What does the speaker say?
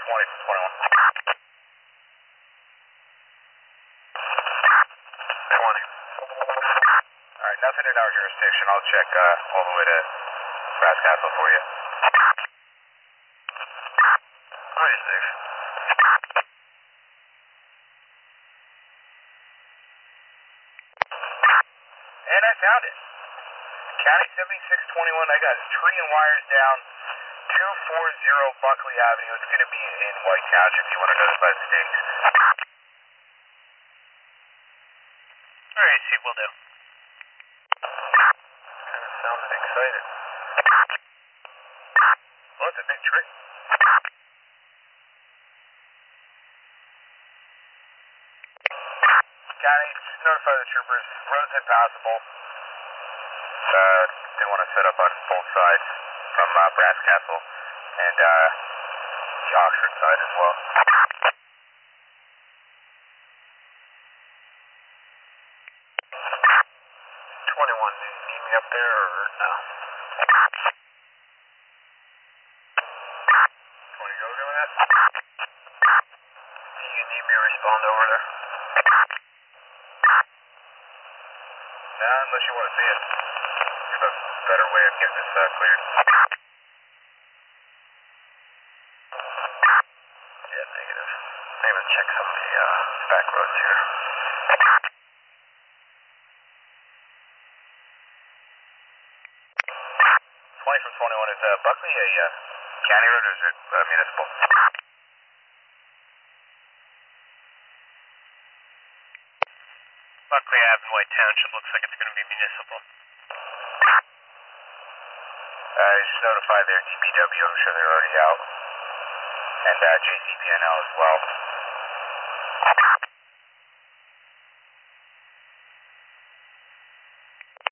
20 from 21. 20. Alright, nothing in our jurisdiction. I'll check all the way to Brass Castle for you. Alright, safe. And I found it. County 7621, I got tree and wires down 240 Buckley Avenue. It's going to be in White Township. You want to notify the state? Alright, Chief, will do. Kind of sounded excited. Well, it's a big tree. County, just notify the troopers. Road's impassable. They want to set up on both sides from Brass Castle and the Oxford side as well. 21, do you need me up there or no? 20, go doing that? Do you need me to respond over there? Nah, unless you want to see it. There's a better way of getting this cleared. Yeah, negative. I'm going to check some of the back roads here. 20 from 21, is Buckley a county road or is it municipal? Buckley Ave in White Township looks like it's going to be municipal. Just notify their DPW, I'm sure they're already out. And JCPNL as well.